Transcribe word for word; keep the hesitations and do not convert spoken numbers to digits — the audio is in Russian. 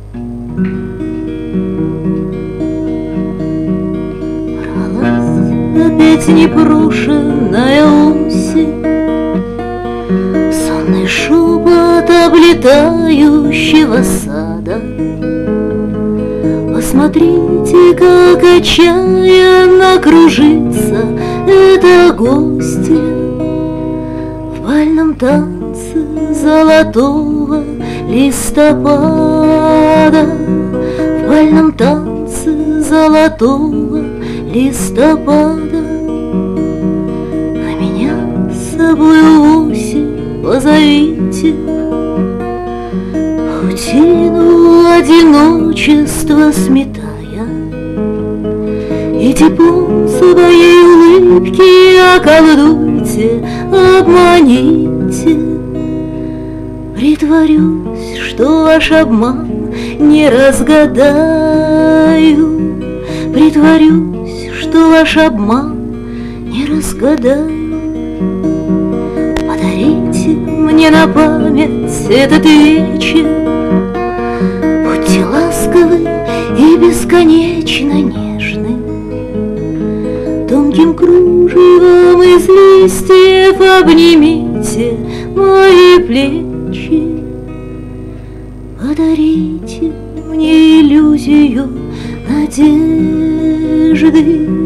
Опять непрошенная осень, сонный шепот облетающего сада. Посмотрите, как отчаянно кружится эта гостья в бальном танце золотого листопада, в бальном танце золотого листопада. А меня с собой в осень позовите, паутину одиночества сметая, и теплом своей улыбки околдуйте, обманите. Притворюсь, что ваш обман не разгадаю, притворюсь, что ваш обман не разгадаю. Подарите мне на память этот вечер, будьте ласковы и бесконечно нежны. Тонким кружевом из листьев обнимите мои плечи. Подарите мне иллюзию надежды.